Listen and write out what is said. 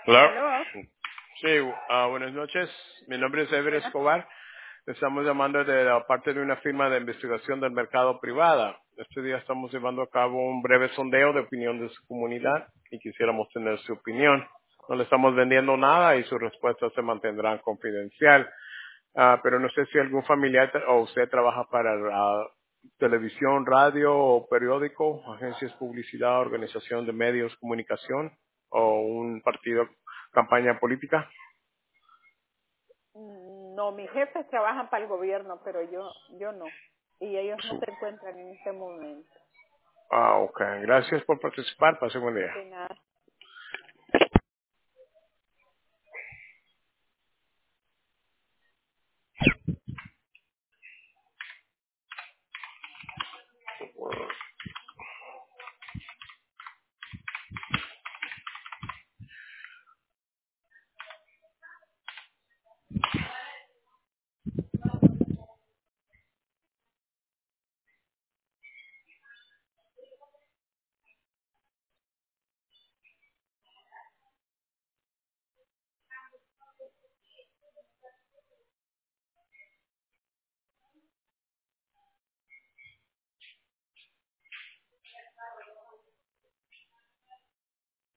Hola. ¿Aló? Sí, buenas noches. Mi nombre es Ever Buenas. Escobar. Le estamos llamando de la parte de una firma de investigación del mercado privada. Este día estamos llevando a cabo un breve sondeo de opinión de su comunidad y quisiéramos tener su opinión. No le estamos vendiendo nada y sus respuestas se mantendrán confidencial. Pero no sé si algún familiar o usted trabaja para televisión, radio o periódico, agencias de publicidad, organización de medios, comunicación o un partido, campaña política. No, mis jefes trabajan para el gobierno, pero yo no. Y ellos no se encuentran en este momento. Ok. Gracias por participar. Pase buen día. De nada.